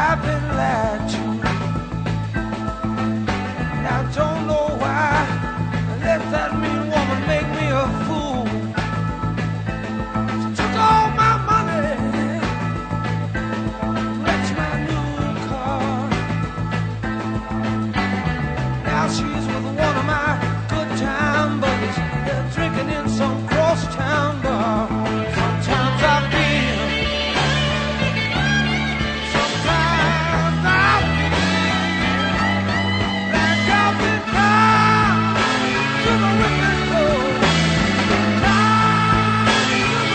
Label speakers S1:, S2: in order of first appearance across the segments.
S1: I've been lied to. And I don't know why I let that mean woman make me a fool. She took all my money, wrecked my new car. Now she's with one of my good time buddies. They're drinking in some cross-town bar. Sometimes I feel, sometimes I feel like I've been tied to the whipping post, tied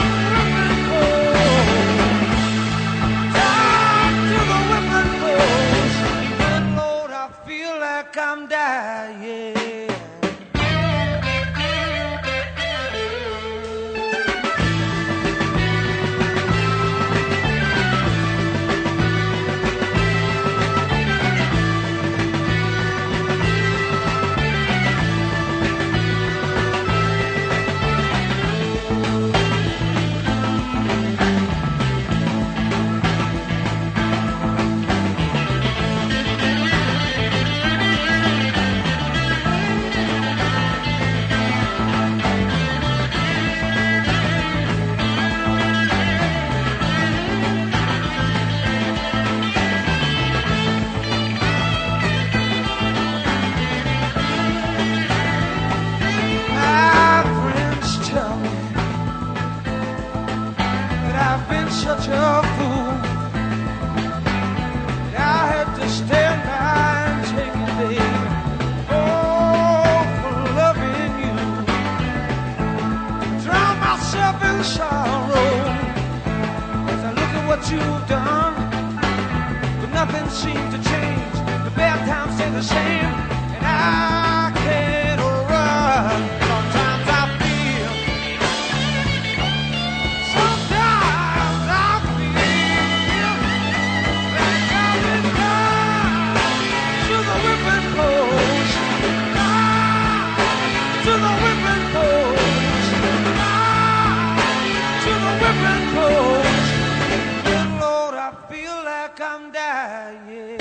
S1: to the whipping post, tied to the whipping post. Good Lord, I feel like I'm dying. Such a fool, I had to stand by and take it, baby. Oh, for loving you, drown myself in sorrow as I look at what you've done. But nothing seems to change. The bad times stay the same, and I can't run. Sometimes I feel, sometimes I feel like I've been tied to the whipping post, tied to the whipping post, tied to the whipping post. Good Lord, I feel like I'm dying.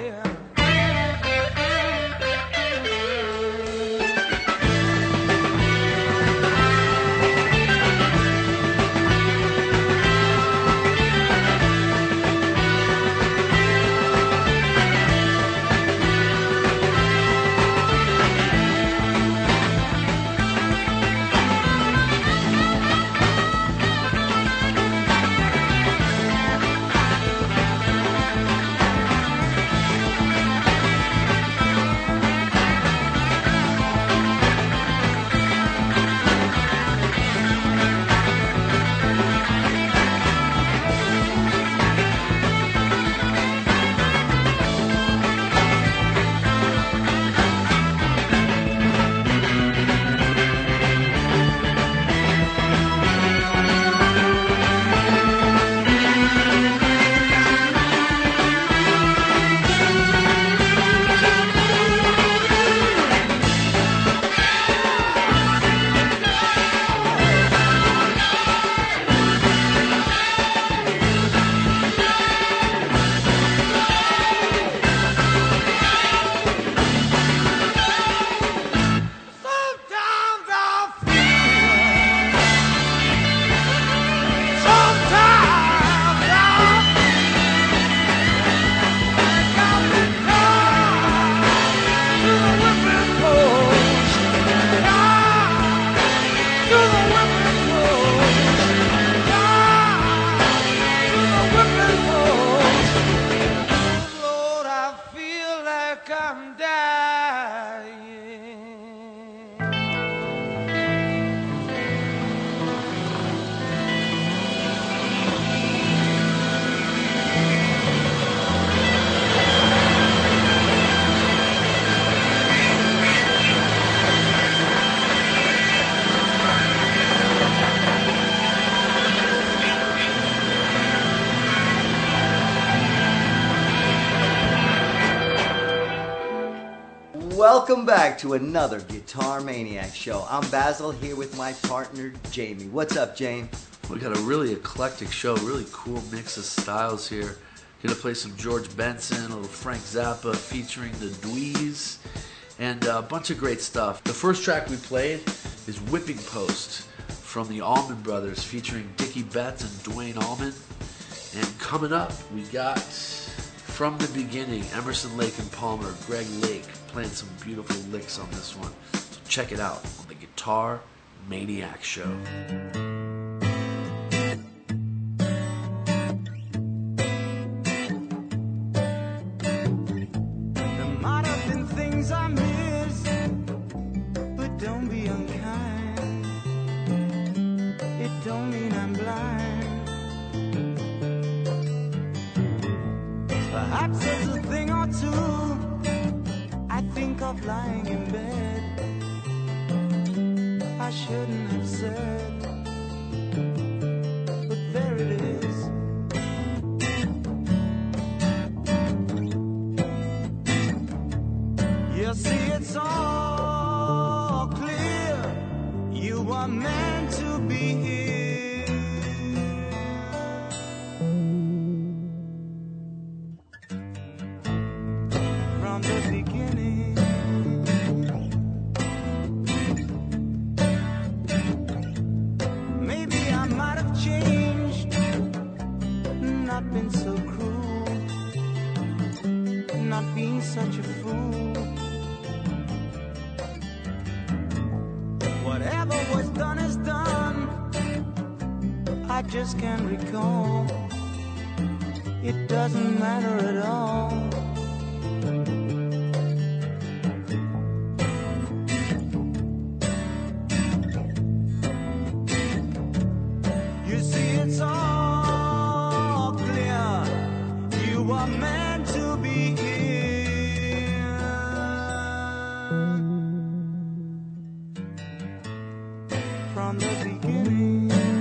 S1: I'm dying.
S2: Welcome back to another Guitar Maniac show. I'm Basil here with my partner Jamie. What's up, Jamie?
S3: We got a really eclectic show, really cool mix of styles here. Gonna play some George Benson, a little Frank Zappa featuring the Dweez, and a bunch of great stuff. The first track we played is Whipping Post from the Allman Brothers featuring Dickie Betts and Dwayne Allman. And coming up, we got From the Beginning, Emerson, Lake and Palmer, Greg Lake playing some beautiful licks on this one. So check it out on the Guitar Maniac Show.
S1: I miss, but don't be unkind. It don't mean I'm blind. Perhaps there's a thing or two I think of lying in bed I shouldn't have said, but there it is. You see, it's all clear. You were meant to be here. From the beginning. Maybe I might have changed, not been so cruel, not been such a fool. Whatever was done is done. I just can't recall. It doesn't matter at all. You see, it's all clear. You were meant to be here. From the beginning.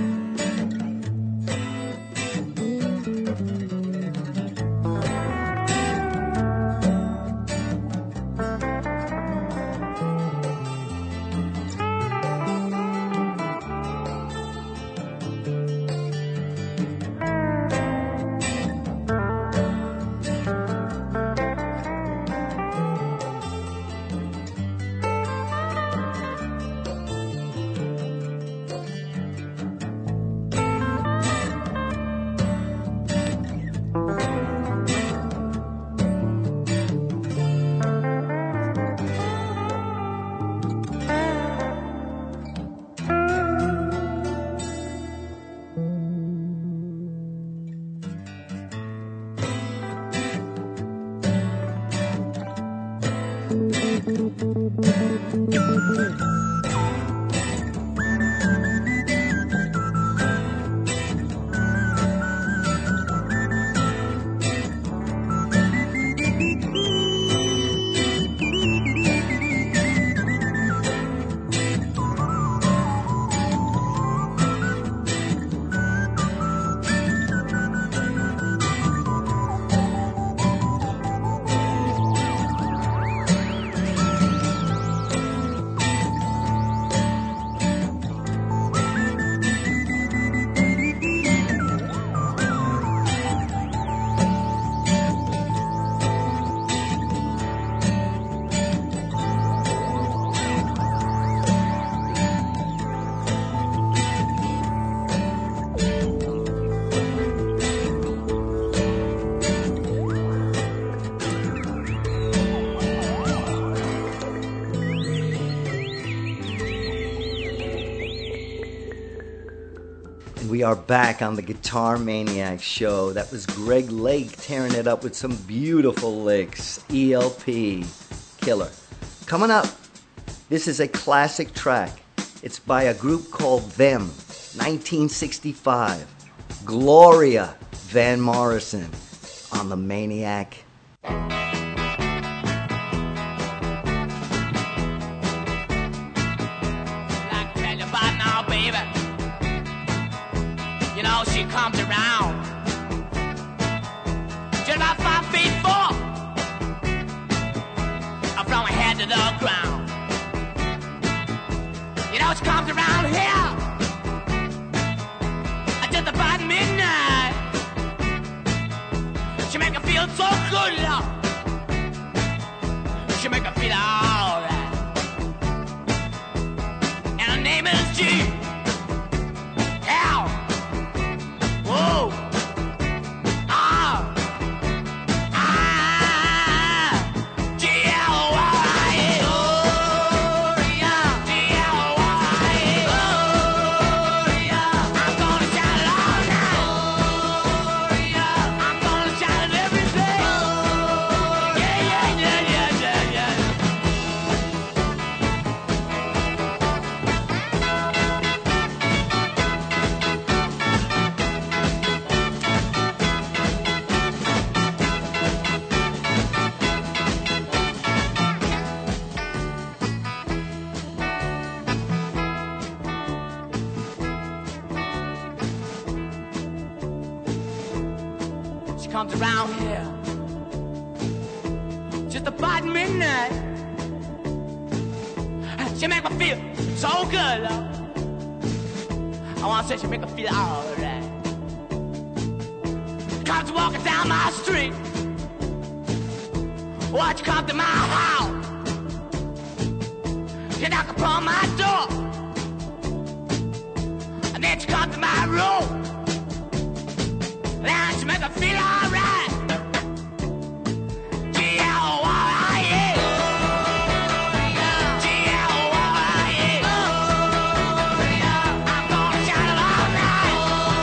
S2: We are back on the Guitar Maniac Show. That was Greg Lake tearing it up with some beautiful licks. ELP, killer. Coming up, this is a classic track. It's by a group called Them, 1965. Gloria Van Morrison on the Maniac.
S4: You know, she comes around just about 5'4" from her head to the ground. You know, she comes around here just about midnight. She feel so good, Lord. She make me feel alright. And her name is G. L. Whoa. Comes around here just about midnight. She make me feel so good, Lord. I wanna say she make me feel alright. Comes walking down my street. Watch you come to my house. She knock upon my door, and then she comes to my room. Now she make me feel alright. G-L-Y-A. G-L-Y-A. I'm gonna shout it all night.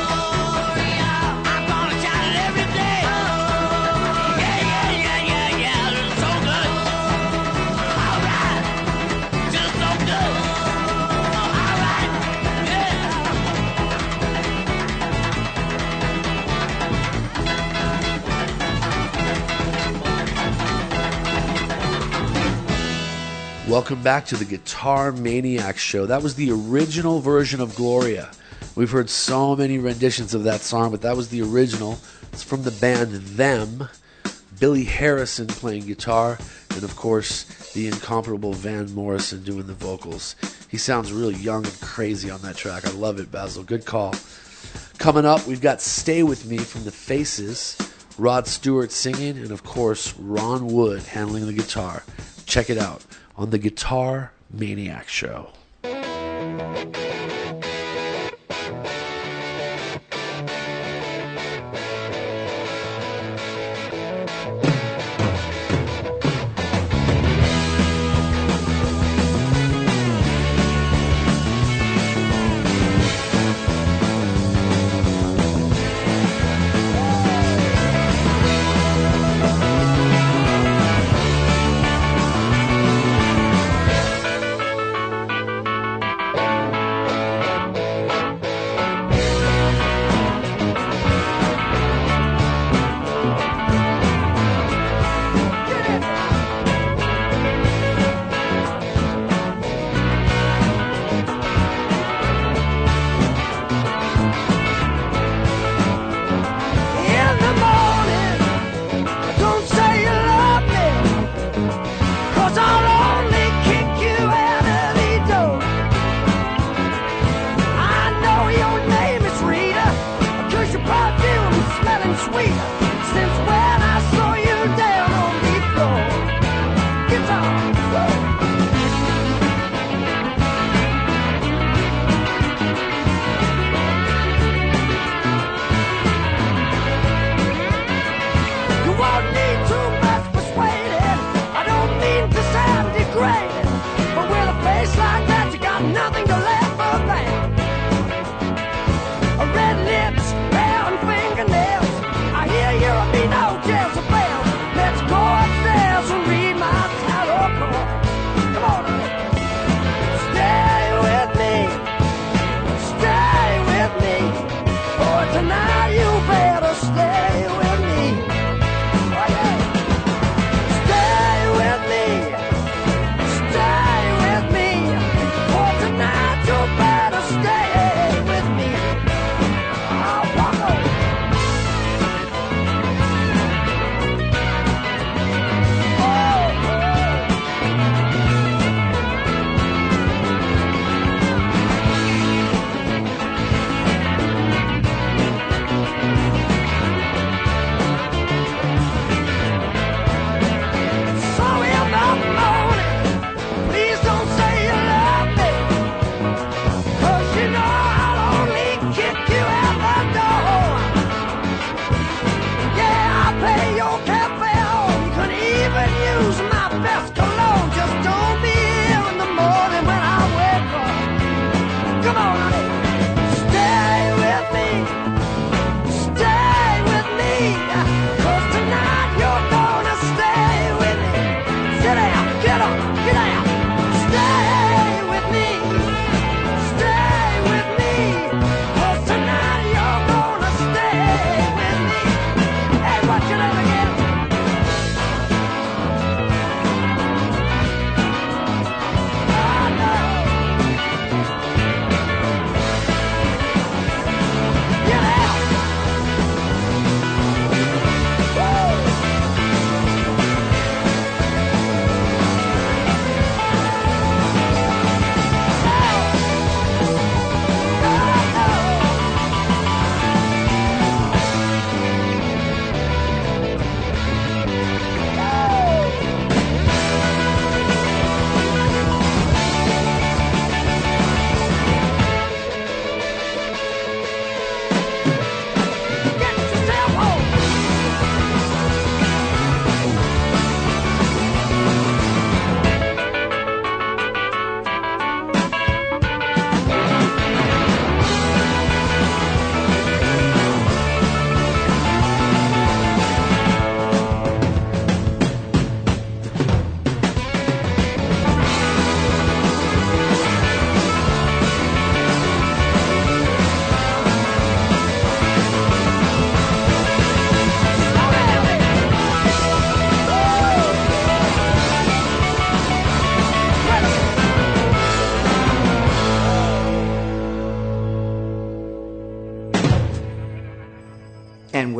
S4: I'm gonna shout it every day. Yeah, yeah, yeah, yeah, yeah. It's so good. Alright. Just so good. Alright. Yeah.
S3: Welcome back to the Guitar Maniac Show. That was the original version of Gloria. We've heard so many renditions of that song, but that was the original. It's from the band Them. Billy Harrison playing guitar, and of course, the incomparable Van Morrison doing the vocals. He sounds really young and crazy on that track. I love it, Basil. Good call. Coming up, we've got Stay With Me from The Faces, Rod Stewart singing, and of course, Ron Wood handling the guitar. Check it out on the Guitar Maniac Show.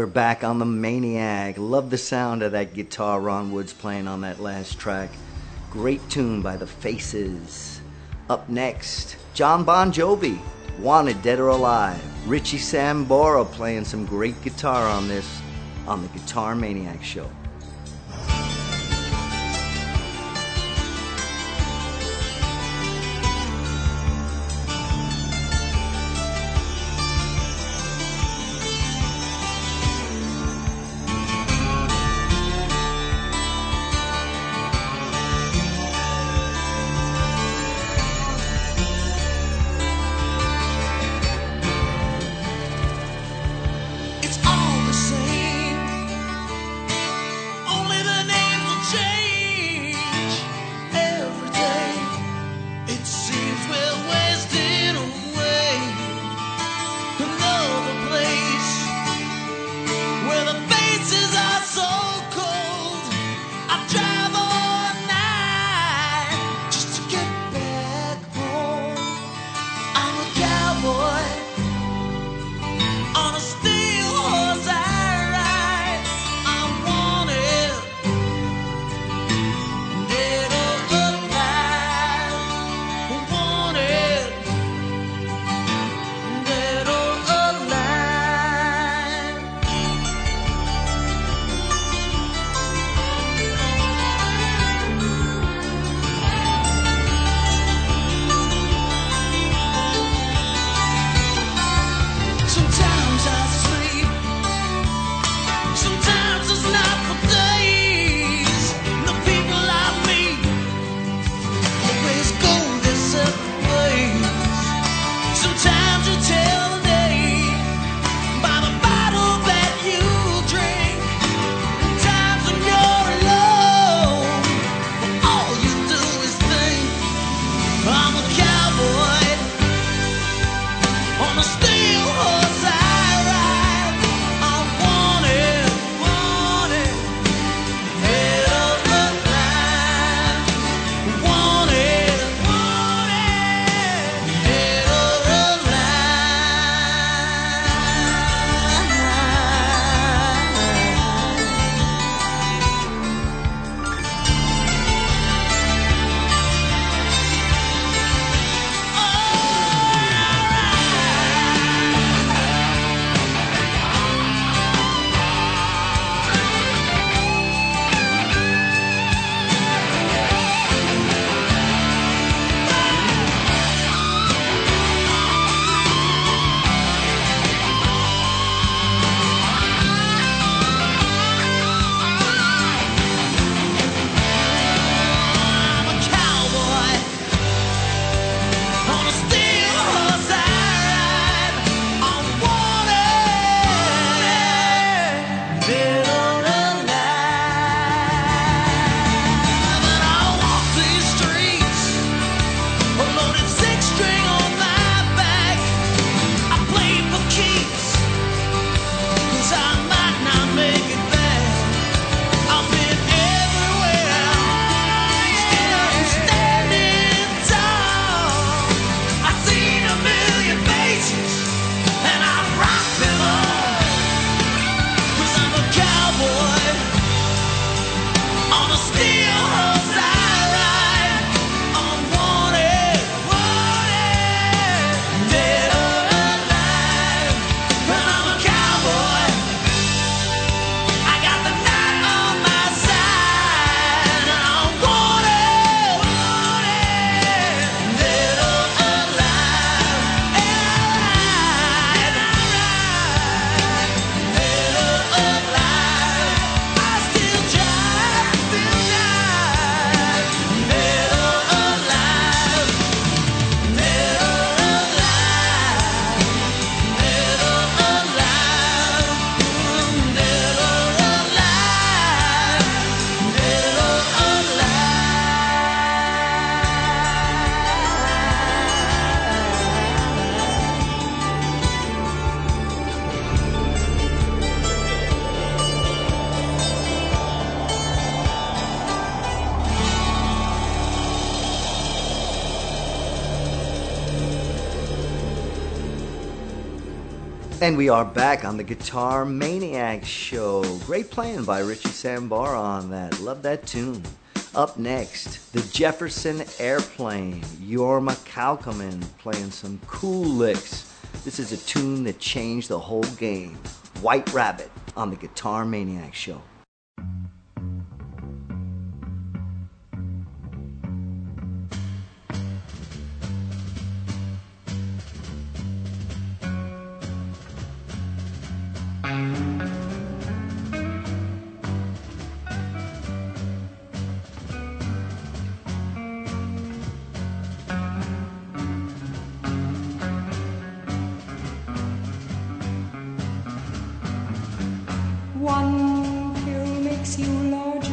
S2: back on the Maniac. Love the sound of that guitar Ron Wood's playing on that last track. Great tune by the Faces. Up next, John Bon Jovi, Wanted Dead or Alive. Richie Sambora playing some great guitar on this on the Guitar Maniac Show.
S1: It's all the same.
S2: And we are back on the Guitar Maniac Show. Great playing by Richie Sambora on that. Love that tune. Up next, the Jefferson Airplane. Jorma Kaukonen playing some cool licks. This is a tune that changed the whole game. White Rabbit on the Guitar Maniac Show.
S5: One pill makes you larger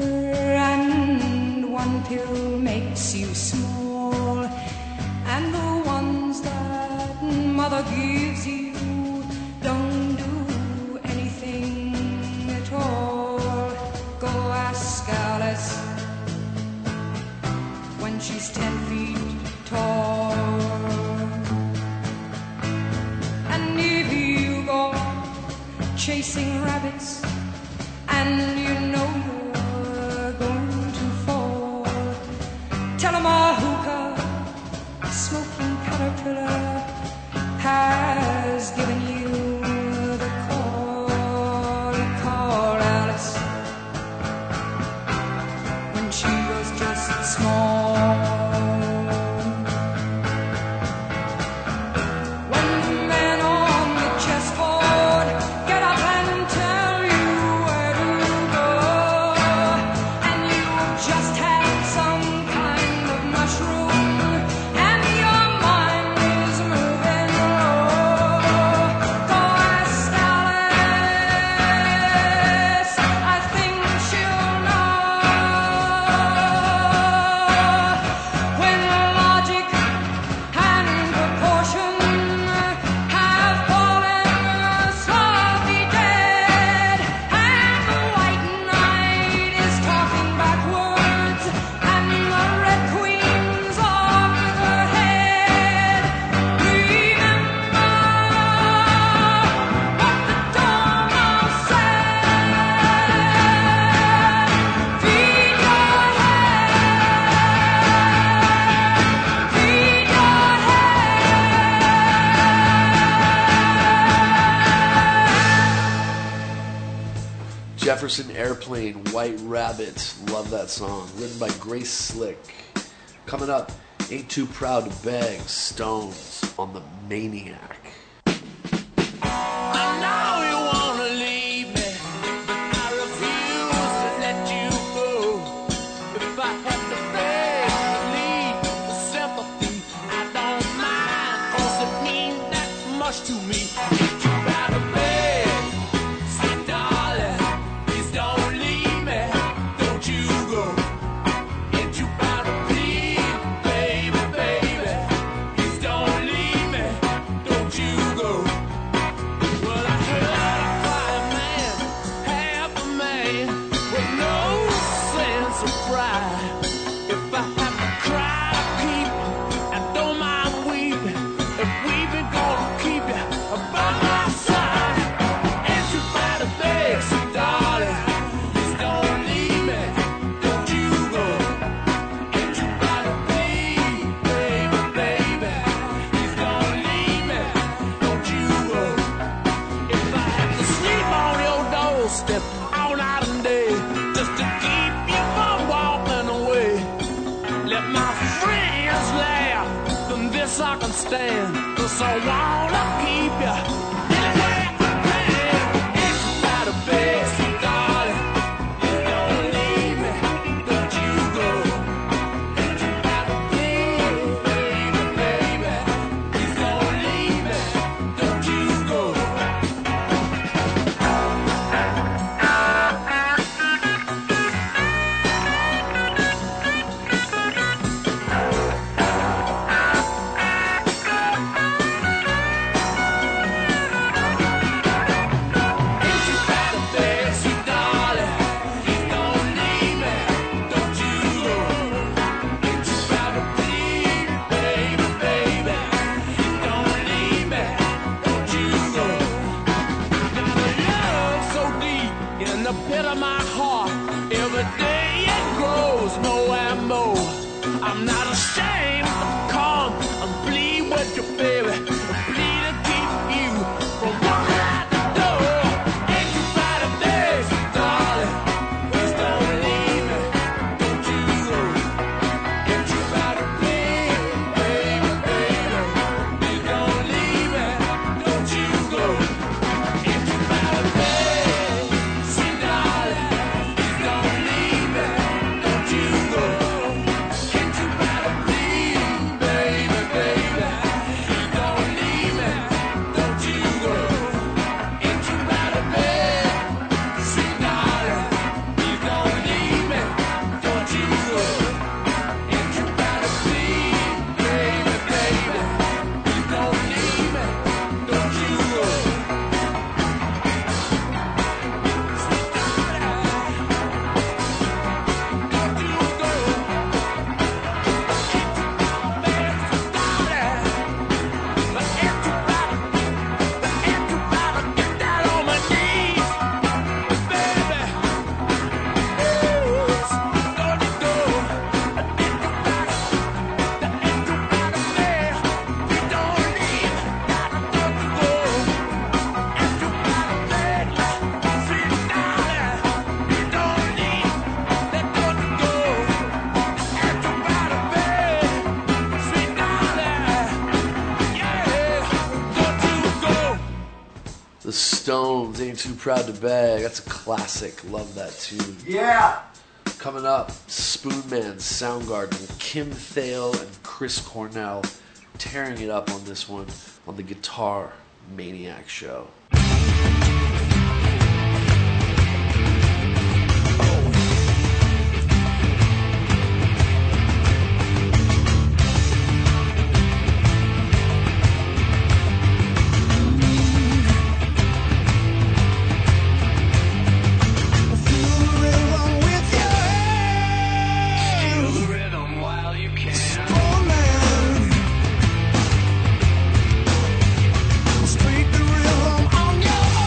S5: and one pill makes you small, and the ones that mother gives you don't do anything at all. Go ask Alice when she's 10 feet tall. And if you go chasing rabbits and you know you're going to fall, tell 'em a hookah smoking caterpillar has given you the call. Call Alice when she was just small. When the man on the chessboard get up and tell you where to go, and you just had some kind of mushroom, and your mind is moving low. Go ask Alice, I think she'll know. When logic and proportion have fallen slowly dead, and the white knight is talking backwards, and the red queen's off her head, remember what the Dormouse said. Feed your head, feed your
S3: Jefferson Airplane, White Rabbit. Love that song. Written by Grace Slick. Coming up, Ain't Too Proud to Beg, Stones on the Maniac.
S4: I know you wanna leave me, but I refuse to let you go. If I have to beg, plead for sympathy, I don't mind, 'cause it means that much to me. Ain't you proud to beg? Say, darling, please don't leave me, don't you go. Ain't you proud to plead, baby, baby, please don't leave me, don't you go. Well, I heard a quiet man, half a man, with no sense of pride. If I have to cry to keep you, I don't mind weeping. If weeping gonna keep you by my side, ain't you proud to beg, so darling, please don't leave me, don't you go. Ain't you proud to plead, baby, baby, please don't leave me, don't you go. If I have to sleep on your doorstep all night and day, just to keep you from walking away, let my friends laugh, then this I can stand, 'cause I wanna keep you anywhere I can. Ain't you proud to beg, so darling, please don't leave me, don't you go. Ain't you proud to plead, baby, baby, please don't leave me, don't you go.
S3: Stones, Ain't Too Proud to Beg. That's a classic. Love that tune.
S2: Yeah.
S3: Coming up, Spoonman, Soundgarden, Kim Thale, and Chris Cornell tearing it up on this one on the Guitar Maniac Show.
S1: Speak the rhythm on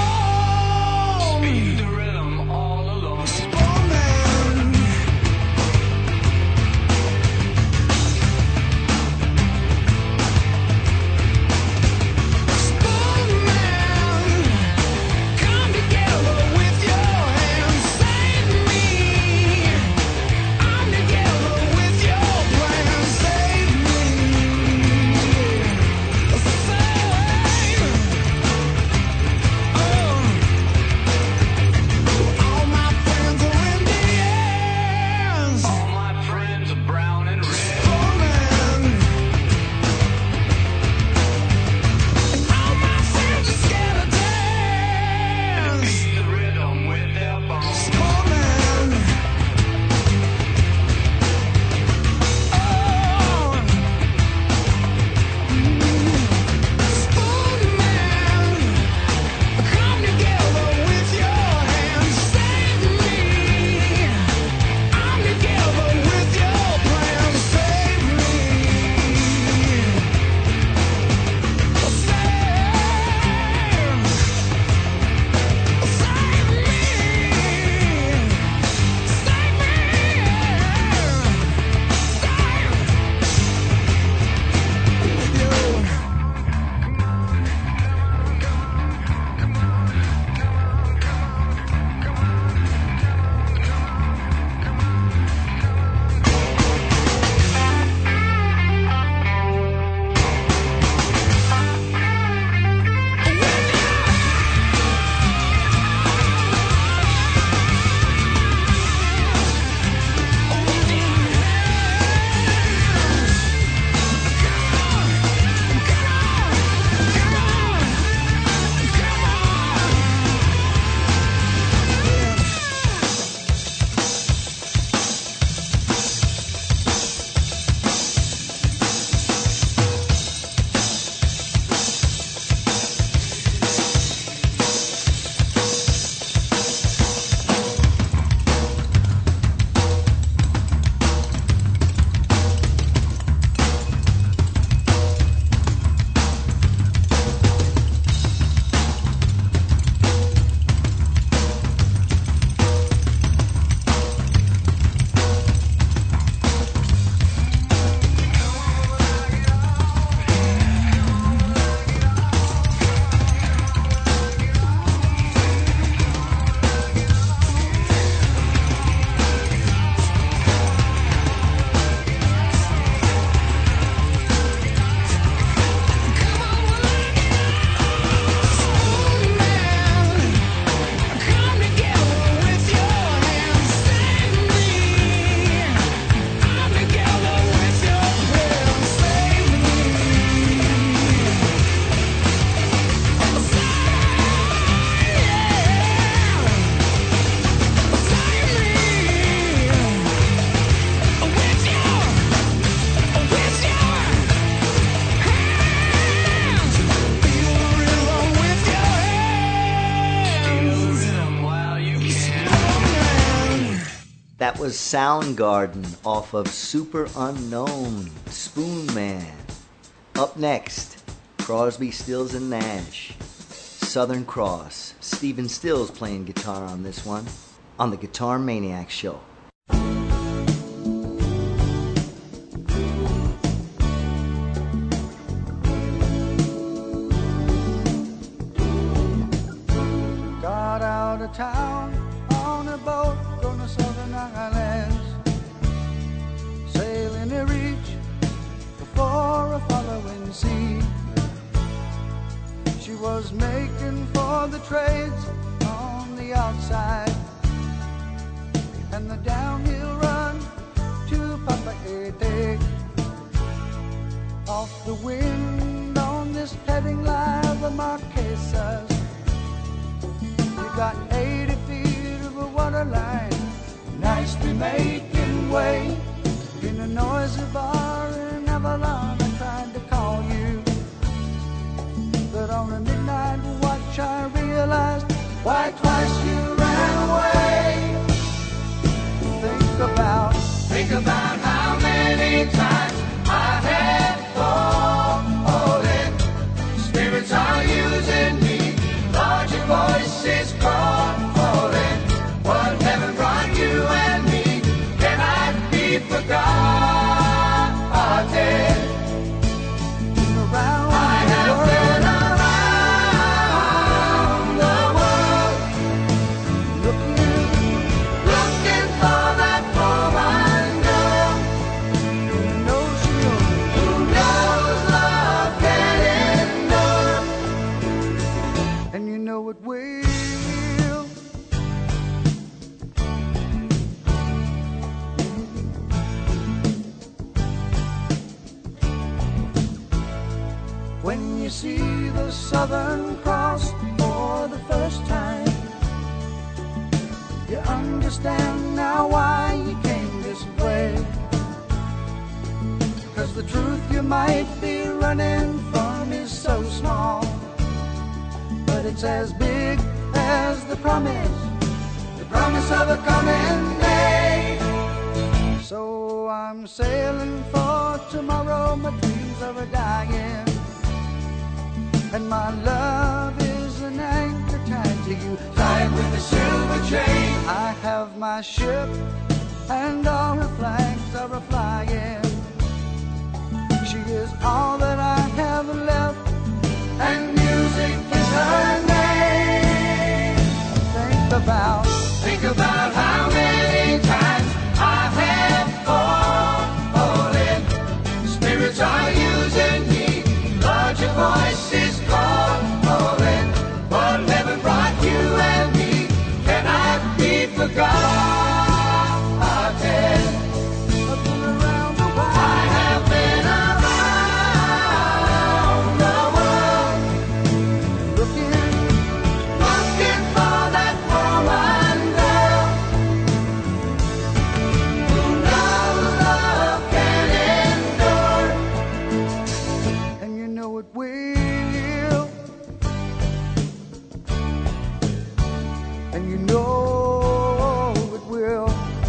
S2: That was Soundgarden off of Super Unknown, Spoonman. Up next, Crosby, Stills and Nash, Southern Cross. Stephen Stills playing guitar on this one, on the Guitar Maniac Show.
S1: Got out of town on a boat going to Southern Islands, sailing to reach before a following sea. She was making for
S6: of the trades on the outside, and the downhill run to Papa Ete. Off the wind on this heading line of Marquesas, you got 80 feet of a water line, nicely making way. In a noisy bar in Avalon, I tried to call you, but on a midnight watch I realized why twice you ran away. Think about how many times I had fallen. Spirits are using me, Lord, your voice is calling. What heaven brought you and me cannot be forgotten. I have been around the world, looking for that woman girl who knows love can endure, and you know it will. When you see the Southern Cross for the first time, you understand now why you came this way. 'Cause the truth you might be running from is so small, but it's as big as the promise of a coming day. So I'm sailing for tomorrow, my dreams are a-dying, and my love is an anchor tied to you, tied with a silver chain. I have my ship, and all her flags are a-flying. She is all that I have left, and music is her name. Think about how many times I have fallen. Spirits are using me, Lord, your voice is calling. What heaven brought you and me cannot be forgotten. I've been around the world. I have been around the world, looking for that woman girl who knows love can endure, and you know it will, and you know it will.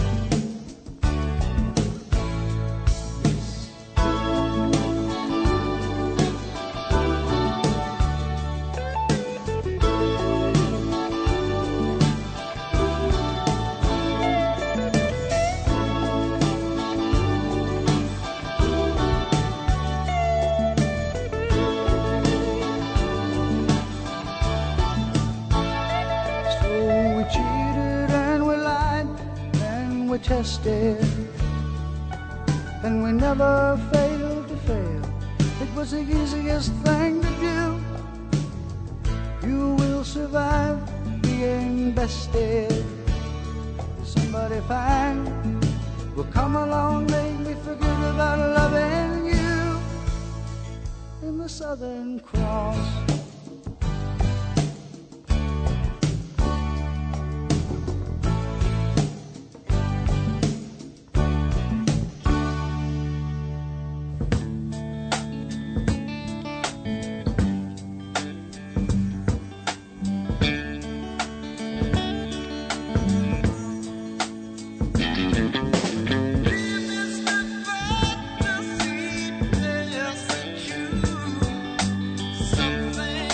S6: So we cheated and we lied and we tested, and we never failed to fail. It was the easiest thing to do. You will survive being bested. Somebody fine will come along, make me forget about loving you. In the Southern Cross,
S1: Something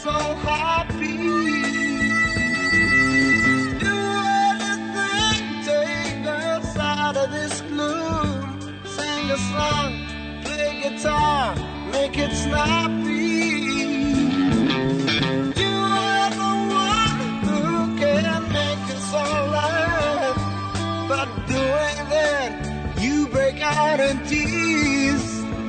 S7: so happy. Do anything, take us out of this gloom. Sing a song, play guitar, make it snappy. You are the one who can make us alright. But doing that, you break out in tears.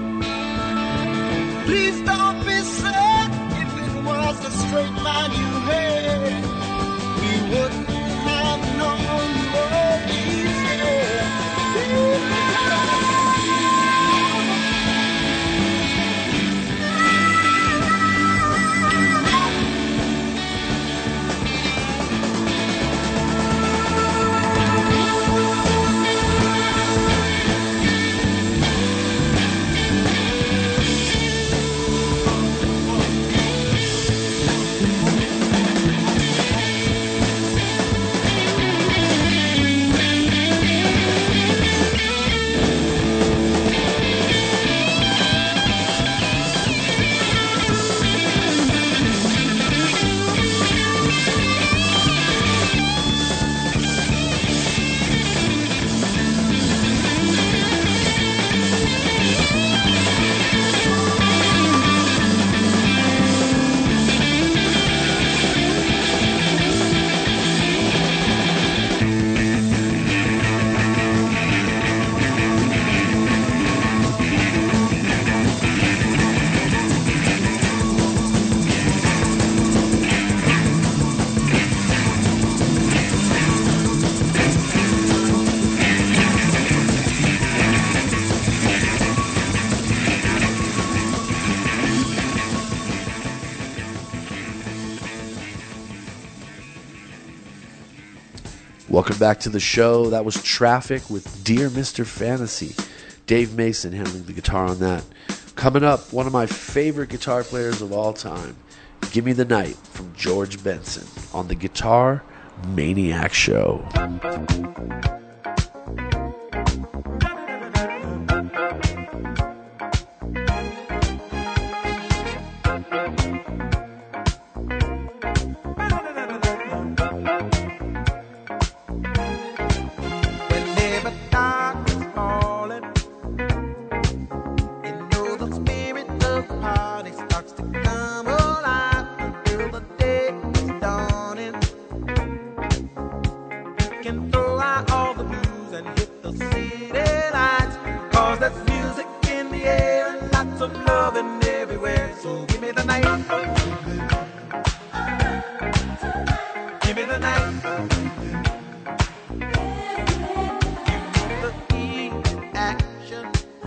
S7: Please don't be sad. If it was the straight man you had, we wouldn't have known you all these years.
S3: Welcome back to the show. That was Traffic with Dear Mr. Fantasy. Dave Mason handling the guitar on that. Coming up, one of my favorite guitar players of all time, Give Me the Night from George Benson on the Guitar Maniac Show.
S1: Whenever dark is falling, you know the spirit of the party starts to come alive until the day is dawning. You can throw out all the blues and hit the city lights, 'cause there's music in the air and lots of loving everywhere. So give me the night. Give me the night. The heat, action.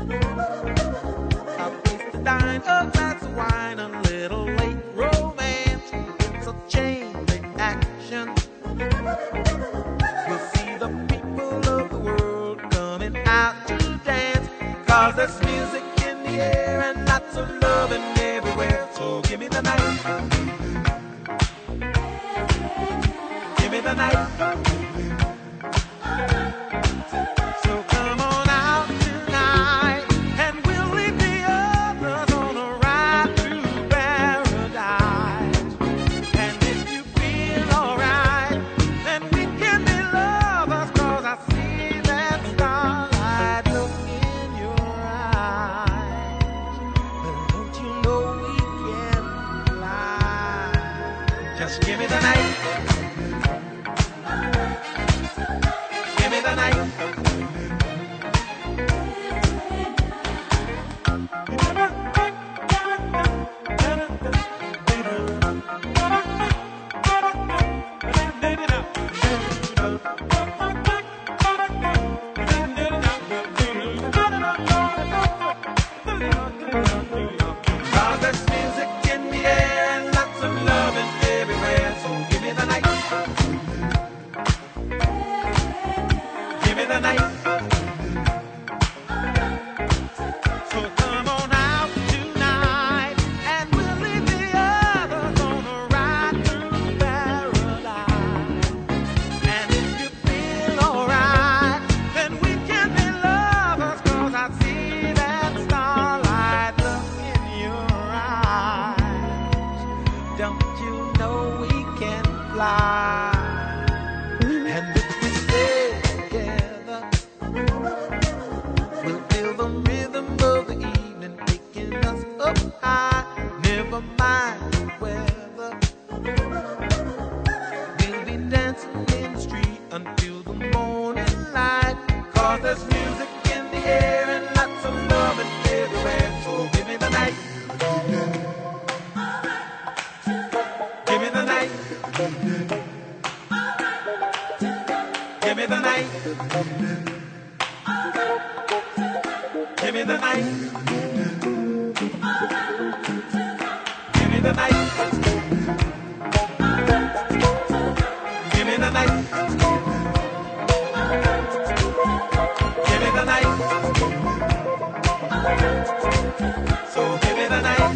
S1: A place to dine, a glass of wine, a little late romance. It's a chain reaction. You'll see the people of the world coming out to dance, 'cause there's music in the air and lots of loving everywhere. So give me the night. Give me the night. So come on out tonight, and we'll leave the others on a ride through paradise. And if you feel alright, then we can be lovers, 'cause I see that starlight look in your eyes. But don't you know we can fly? Just give me the night. Give me the night. Cause there's music in the air and lots of loving everywhere. So give me the night. don't you know we can fly? And if we stay together, we'll feel the rhythm of the evening taking us up high. Never mind the weather, we'll be dancing in the street until the morning light. 'Cause there's music in the air and lots of loving everywhere. So give me the night. Give me the night. Give me the night. Give me the night. Give me the night. Give me the night. Give me the night. So give me the night.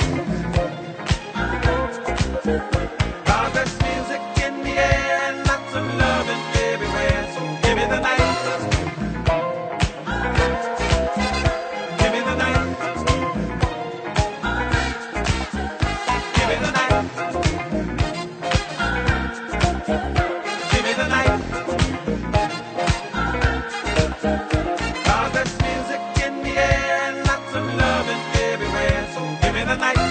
S1: 'Cause there's music in the air and lots of loving everywhere. So give me the night. Give me the night. Give me the night. Give me the night. 'Cause there's music in the air and lots of loving everywhere. So give me the night.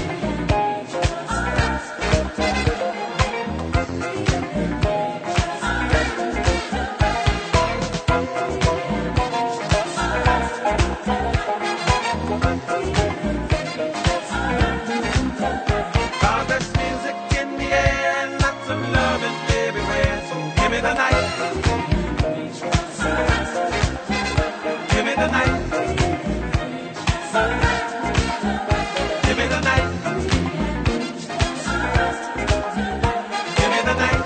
S1: Cause there's music in the air and lots of loving everywhere. So give me the night. Give me the night. Give me the night. Give me the night.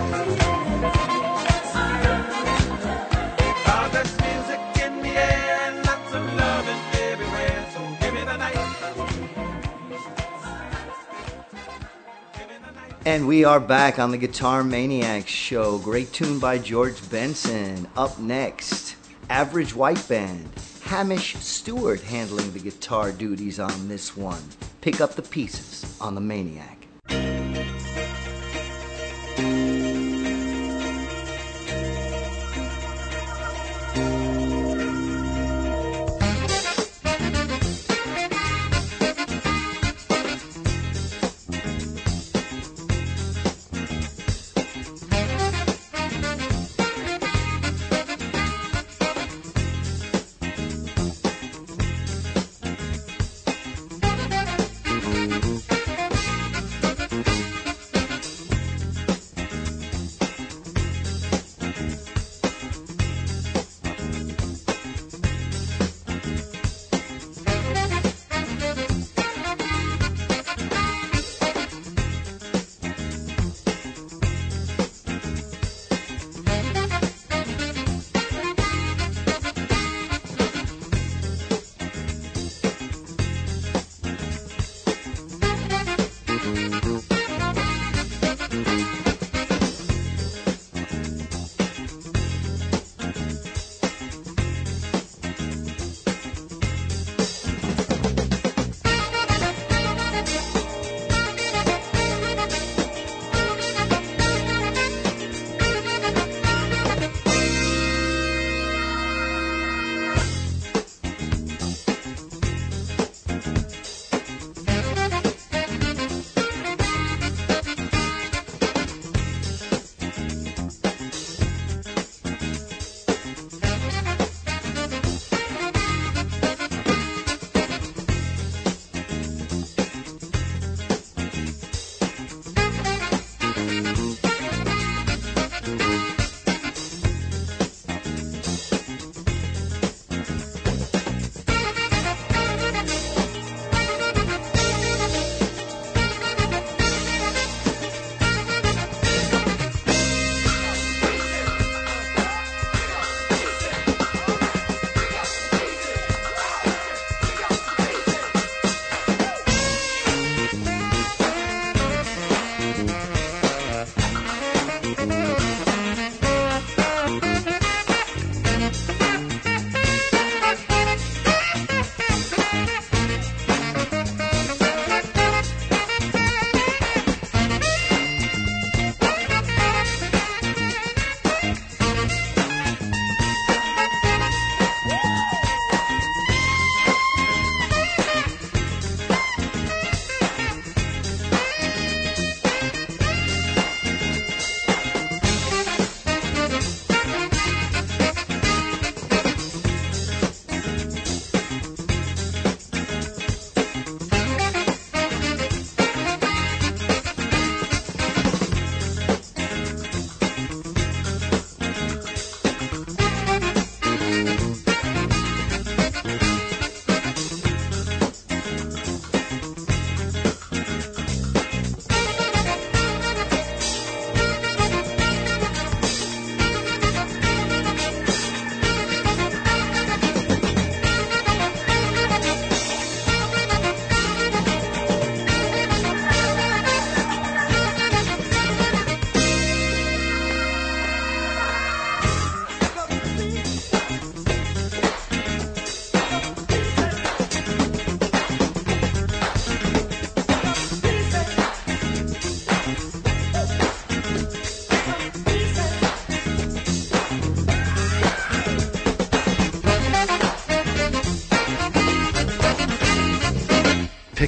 S1: Cause there's music in the air and lots of loving everywhere. So give me the night.
S2: And we are back on the Guitar Maniacs show. Great tune by George Benson. Up next, Average White Band. Hamish Stewart handling the guitar duties on this one. Pick up the pieces on the Maniac.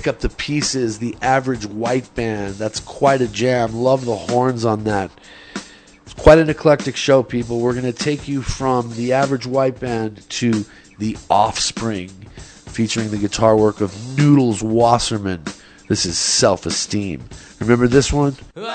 S3: Pick Up the Pieces, The Average White Band. That's quite a jam. Love the horns on that. It's quite an eclectic show, people. We're going to take you from The Average White Band to The Offspring, featuring the guitar work of Noodles Wasserman. This is Self-Esteem. Remember this one?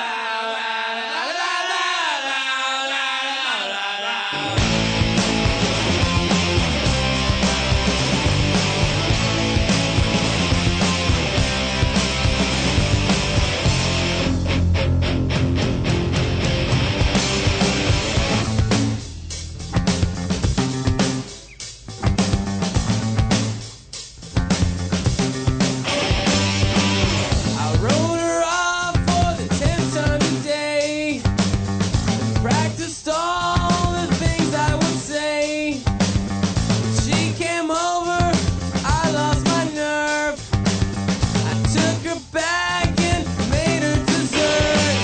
S1: I wrote her off for the 10th time today. Practiced all the things I would say. She came over, I lost my nerve. I took her back and made her dessert.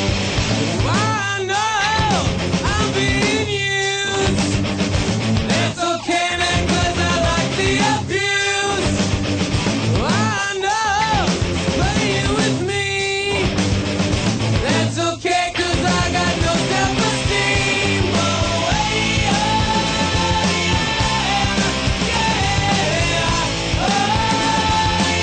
S1: I know I'm being used. It's okay, man, 'cause I like the abuse. I know, playing with me. That's okay, 'cause I got no self-esteem. Oh, hey, oh, yeah, yeah. Oh, yeah,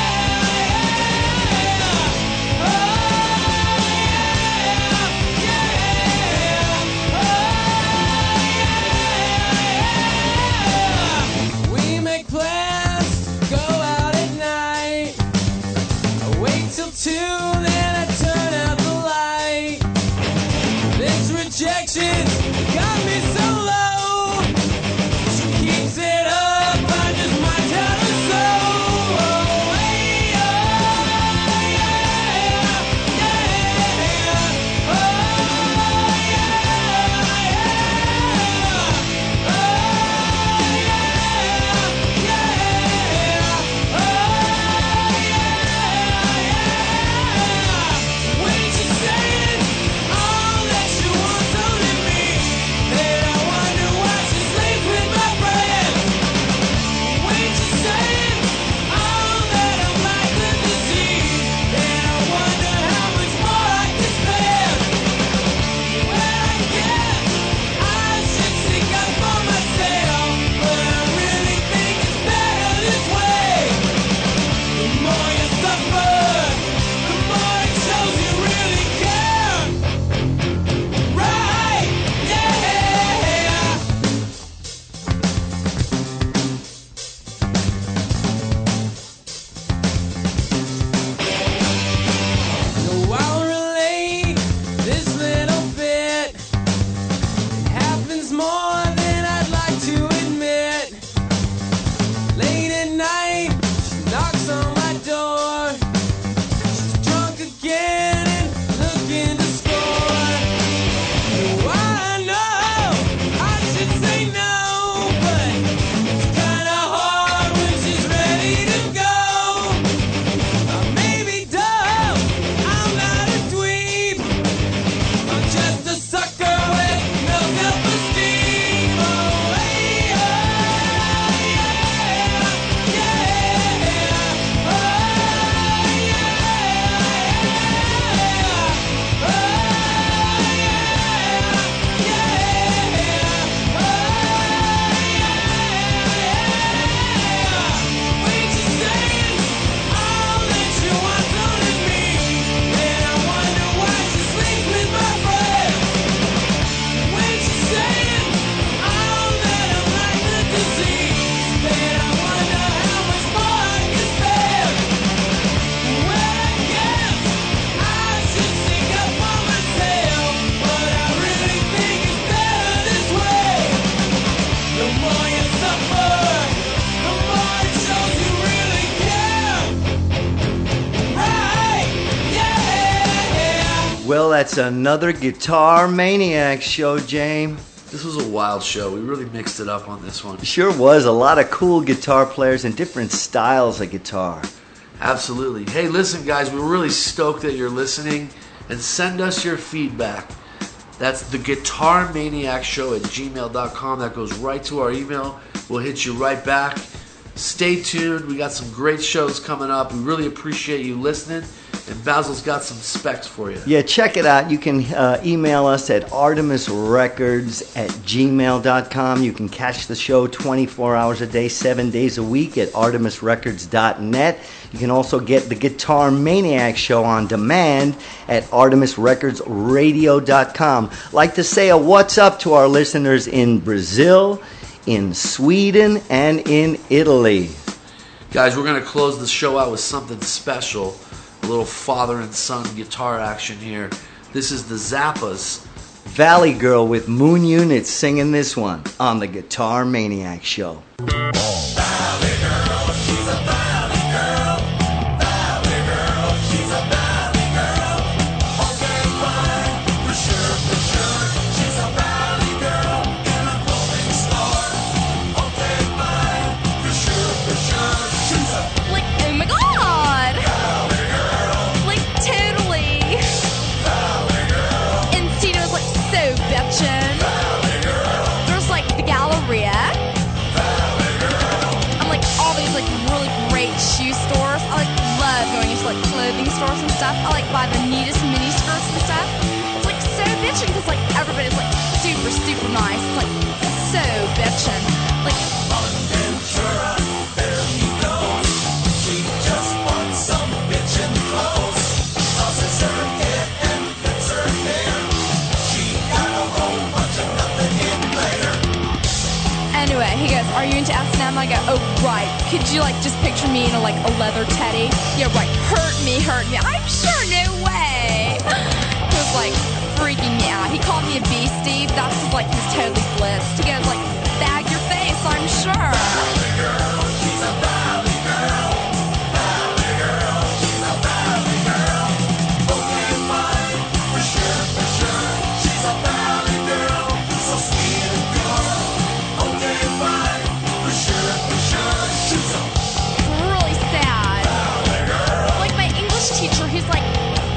S1: yeah. We make plans to go out at night. I wait till 2, then I turn out the light. This rejection got me so low. She keeps it up, I just might tell her so. Oh, hey, oh, yeah, yeah. Oh, when she says all that she wants only me, then I wonder why she sleeps with my friends. When she says all that I'm like the disease, then I wonder how much more I can spend. Well, I guess I should seek out for myself, but I really think it's better this way. The more you suffer, the more it shows you really care. Right, yeah. So I'll relate this little bit. It happens more than I'd like to admit. Late at night, she knocks on my door. She's drunk again and looking to score. So I know I should say no, but it's kinda hard when she's ready to go. I may be dumb, I'm not a dweeb. I'm just a sucker with no self-esteem. Oh, hey, oh, yeah, yeah. Oh, when she says all that she wants only me, then I wonder why she sleeps with my friends. When she says all that I'm like the disease, then I wonder how much more I can spend. Well, I guess I should seek out for myself, but I really think it's better this way. The more you suffer, the more it shows you really care. Right, yeah.
S2: Well, that's another Guitar Maniac show, James.
S3: This was a wild show. We really mixed it up on this one.
S2: Sure was. A lot of cool guitar players and different styles of guitar.
S3: Absolutely. Hey, listen, guys, we're really stoked that you're listening, and send us your feedback. That's the Guitar Maniac Show at gmail.com. That goes right to our email. We'll hit you right back. Stay tuned. We got some great shows coming up. We really appreciate you listening. And Basil's got some specs for you.
S2: Yeah, check it out. You can email us at artemisrecords@gmail.com. You can catch the show 24 hours a day, 7 days a week at artemisrecords.net. You can also get the Guitar Maniac Show on demand at artemisrecordsradio.com. Like to say a what's up to our listeners in Brazil, in Sweden, and in Italy.
S3: Guys, we're going to close the show out with something special. A little father and son guitar action here. This is the Zappas.
S2: Valley Girl with Moon Units singing this one on the Guitar Maniac Show.
S8: Valley girl, she's a valley girl. Valley girl, she's a valley girl. Okay, fine, for sure, for sure. She's a valley girl in a clothing store. Okay, fine, for sure, for sure. She's a
S9: Like, oh my god!
S8: valley girl.
S9: Like, totally!
S8: Valley girl.
S9: And Cena was like so bitchin'.
S8: Valley girl.
S9: There's like the Galleria.
S8: Valley girl.
S9: I'm like all these like really great shoe stores. I like love going into like clothing stores and stuff. I like buy the neatest mini skirts and stuff. It's like so bitchin' because like everybody's like super, super nice. It's like so bitchin'. Like,
S8: On Ventura, there he goes. She just wants some bitchin' clothes. Tosses her head and flips her hair. She got a whole bunch of nothing in later.
S9: anyway, he goes, "Are you into S&M?" I go, "Oh, right. Could you like just picture me in a leather teddy?" "Yeah, right. Hurt me. I'm sure, no way." He was like freaking me out. He called me a beastie. That's just like he's totally blitzed. He goes like, "Bag your face, I'm sure."
S8: Valley girl, she's a valley girl. Valley girl, she's a valley girl. Okay, fine, for sure, for sure. She's a valley girl, so sweet and pure. Okay, fine, for sure, for sure. She's a
S9: Really sad.
S8: valley girl.
S9: Like my English teacher, he's like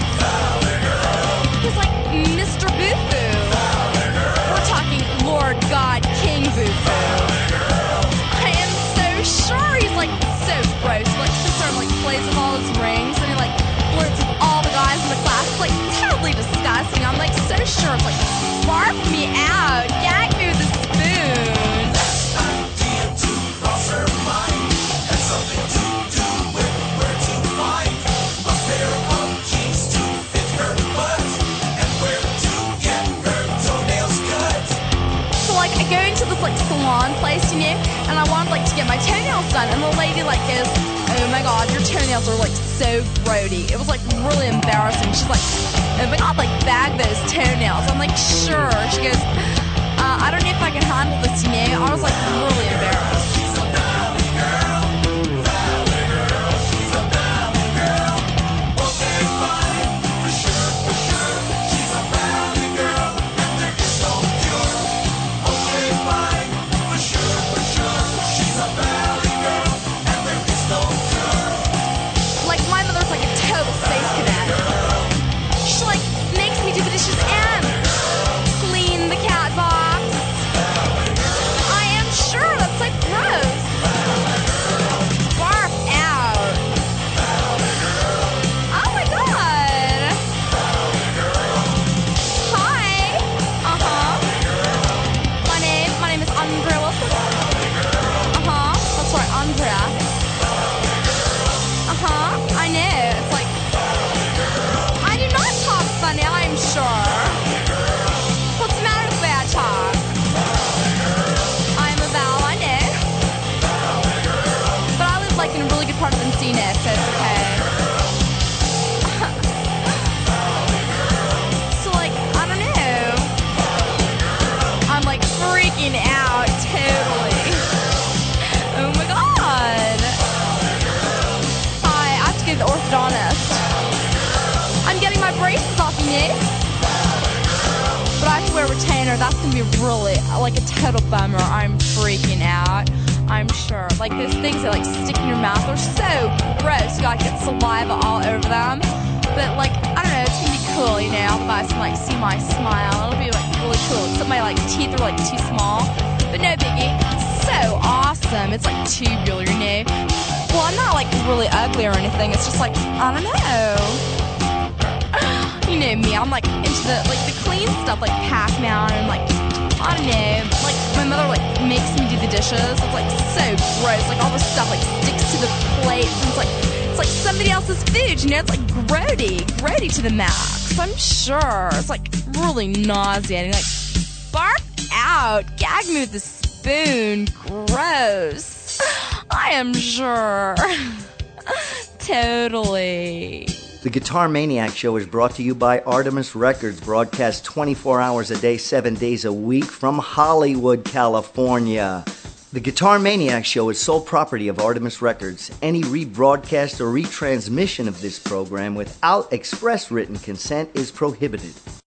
S9: Mr. Boo-Boo. We're talking Lord God King Boo-Boo. I am so sure he's like so gross. Like sits there and like plays with all his rings and he like flirts with all the guys in the class. It's like totally disgusting. I'm like so sure. It's like barf me out, gag me with a spoon.
S8: idea to cross her mind had something to do with where to find a pair of jeans to fit her butt and where to get her toenails cut.
S9: So like I go into this like salon place, you know, and I wanted like to get my toenails done, and the lady like goes, "Oh my god, your toenails are like so grody." It was like really embarrassing. She's like, "Oh my god, like bag those toenails." I'm like, "Sure." She goes, "I don't know if I can handle this, you know." I was like really embarrassed.
S8: She's a valley girl, valley girl, she's a valley girl. Okay, fine, for sure, for sure. She's a valley girl, and there is no cure. Okay, fine, for sure, for sure. She's a valley girl, and there is no cure.
S9: Like my mother's like a total space cadet. She like makes me do the dishes and clean the cat box. I am sure that's like gross. Barf out. Oh my god. Hi. My name is Andrea Wilson. That's right, Andrea. I know. It's like I do not talk funny, I'm sure. What's the matter with the way I talk? I'm a Val, I know. But I live like in a really good part of Encino, so it's okay. So like, I don't know. I'm like freaking out totally. Oh my god. Hi, I have to go to the orthodontist. I'm getting my braces off, you know? But I have to wear a retainer. That's gonna be really like a total bummer. I'm freaking out. I'm sure. Like those things that like stick in your mouth are so gross. You gotta get saliva all over them. But like, I don't know, it's gonna be cool, you know? All the guys can like see my smile. It'll be like really cool. Except my like teeth are like too small. But no biggie. So awesome. handsome. It's like tubular, you know? Well, I'm not like really ugly or anything. It's just like, I don't know. You know me, I'm like into the clean stuff, like Pac-Man and like, I don't know, like my mother like makes me do the dishes. It's like so gross. Like all the stuff like sticks to the plate. And it's like somebody else's food, you know? It's like grody to the max. I'm sure. It's like really nauseating. Like, barf out. Gag me with the spoon. Gross. I am sure. Totally.
S2: The Guitar Maniac Show is brought to you by Artemis Records, broadcast 24 hours a day, 7 days a week from Hollywood, California. The Guitar Maniac Show is sole property of Artemis Records. Any rebroadcast or retransmission of this program without express written consent is prohibited.